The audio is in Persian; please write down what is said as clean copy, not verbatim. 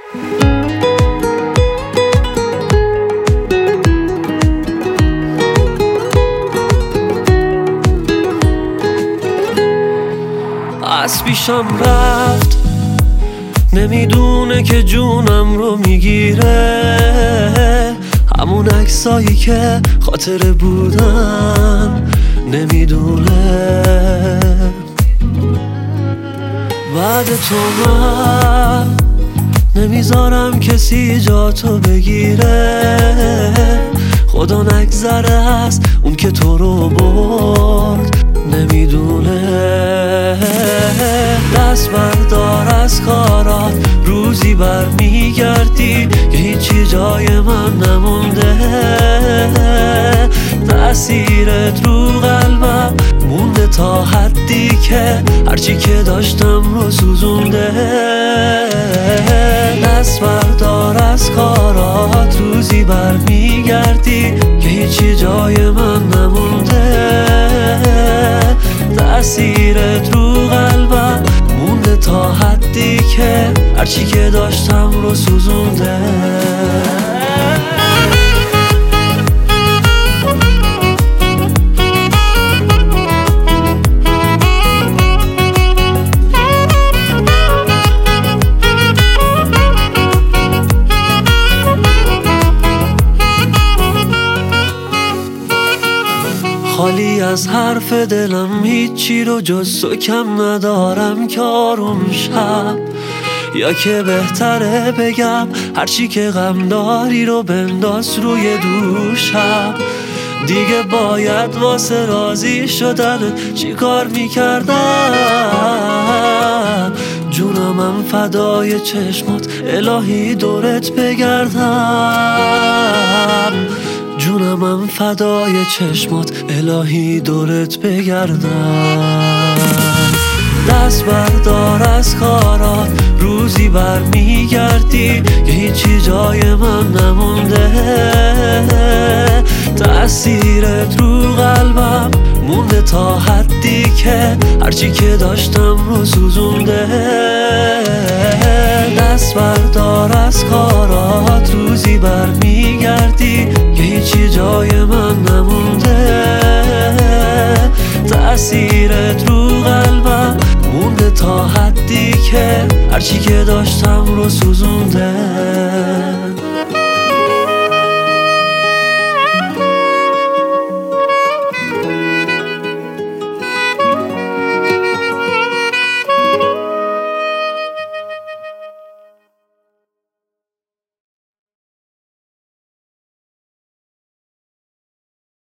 از پیشم رفت، نمیدونه که جونم رو میگیره. همون عکسایی که خاطره بودن نمیدونه. بعد تو من نمیذارم کسی جاتو بگیره. خدا نگذره از اون که تو رو برد نمیدونه. دست بردار از کارات، روزی برمیگردی که هیچی جای من نمونده. تأثیرت رو قلبم مونده تا حدی که هرچی که داشتم رو سوزونده. دست بردار از کارات، روزی برمیگردی که هیچی جای من نمونده. تأثیرت رو قلبم مونده تا حدی که هرچی که داشتم رو سوزونده. خالی از حرف دلم، هیچی رو جز تو کم ندارم که آروم شب. یا که بهتره بگم هرچی که غم داری رو بنداز روی دوشم. دیگه باید واسه راضی شدن چی کار میکردم. جونمم فدای چشمات، الهی دورت بگردم. جونمم فدای چشمات، الهی دورت بگردم. دست بردار از کارات، روزی برمیگردی که هیچی جای من نمونده. تأثیرت رو قلبم مونده تا حدی که هرچی که داشتم رو سوزونده. دست بردار از کارات، روزی برمیگردی که هیچی جای من نمونده. تأثیرت رو قلبم مونده تا حدی که هرچی که داشتم رو سوزونده.